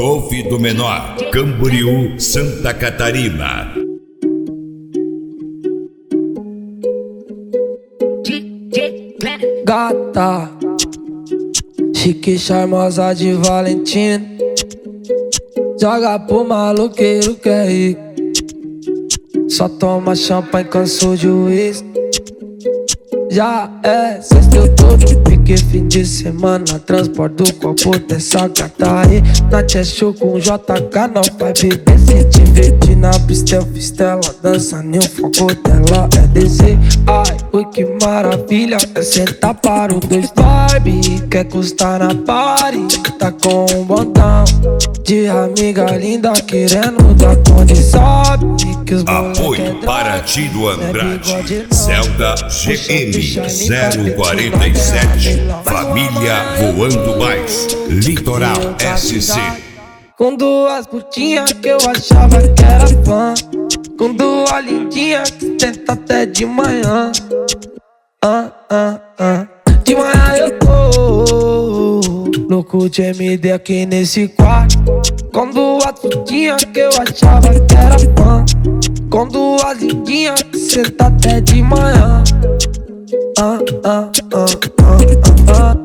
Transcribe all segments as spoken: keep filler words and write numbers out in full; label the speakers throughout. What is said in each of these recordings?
Speaker 1: Golf do Menor, Camboriú, Santa Catarina.
Speaker 2: Gata, chique, charmosa de Valentino, joga pro maluqueiro que é rico, só toma champanhe, cansou de uísque. Já é sexta, eu tô no pique, fim de semana, transporte do copo dessa gata aí. Na Cheshire com J K, não vai beber, se divertir na pista, fistela, dança nem o foco dela é descer. Ai, oi que maravilha, é sentar para o dois Barbie, quer custar na party, tá com um botão de amiga linda querendo dar conta, sabe que os
Speaker 1: apoio para ti do Andrade, Zelda G M zero quarenta e sete, família voando mais, Litoral S C.
Speaker 2: Com duas putinhas que eu achava que era fã, com duas lindinhas que tenta até de manhã. Ah, ah, ah. De manhã eu tô louco de M D aqui nesse quarto, com duas putinhas que eu achava que era fã, com duas lindinhas que senta até de manhã. Ah, ah, ah, ah, ah.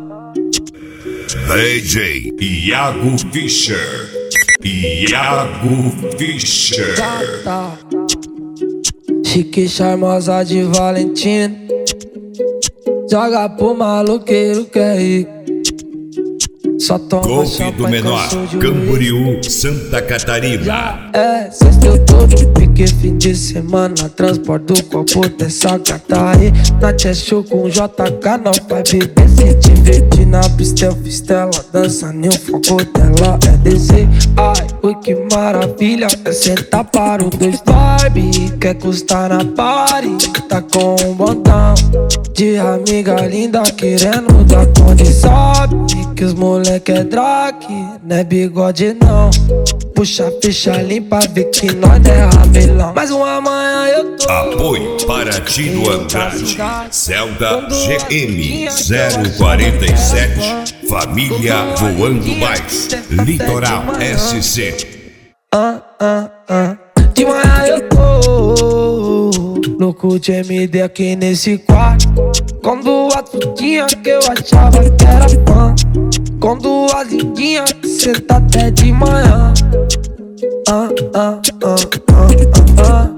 Speaker 1: D J Iago Fischer, Iago Fischer.
Speaker 2: Gata, chique, charmosa de Valentino, joga pro maluqueiro que é rico, só toma
Speaker 1: Golf
Speaker 2: champanhe,
Speaker 1: do Menor,
Speaker 2: cansou de
Speaker 1: Camboriú, Santa Catarina.
Speaker 2: Já é sexta, eu tô no pique, fim de semana, transporte do copo dessa gata aí. Na Cheshire com J K, não vai beber, se divertir na pista, fistela, dança nem o foco dela é descer. Ai, oi que maravilha, é sentar para o dois Barbie, quer custar na party, tá com um botão de amiga linda querendo dar conta, sabe que os moleque é drag, não é bigode não. Puxa a ficha limpa, vê que nós é ramelão. Mais uma manhã eu tô
Speaker 1: apoio para ti do Andrade, Zelda G M zero quarenta e sete, família voando mais, Litoral S C.
Speaker 2: Ah, ah, ah. De manhã eu tô louco de M D aqui nesse quarto, com duas putinhas que eu achava que era fã, com duas lindinhas que senta até de manhã. Ah, ah, ah, ah, ah,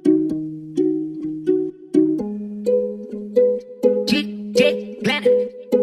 Speaker 2: ah.